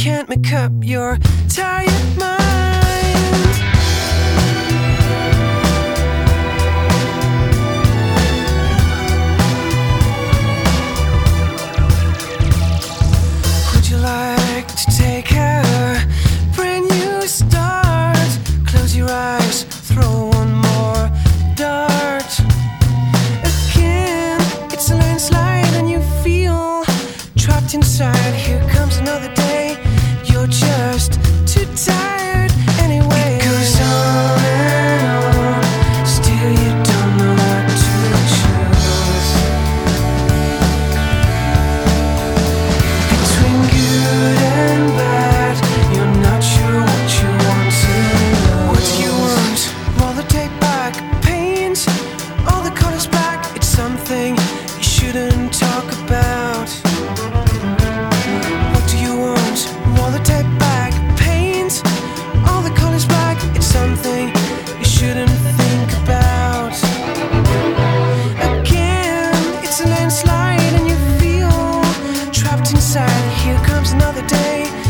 can't make up your tired mind. Would you like to take a brand new start? Close your eyes, throw one more dart. Again, it's a landslide and you feel trapped inside. Here comes another day, you're just too tired anyway. It goes on and on, still you don't know what to choose. Between good and bad, you're not sure what you want to know. What do you want? Roll the tape back, paint all the colors black. It's something you shouldn't talk about. What do you want? Roll the tape back, paint all the colors black. It's something you shouldn't think about. Again, it's a landslide and you feel trapped inside. Here comes another day,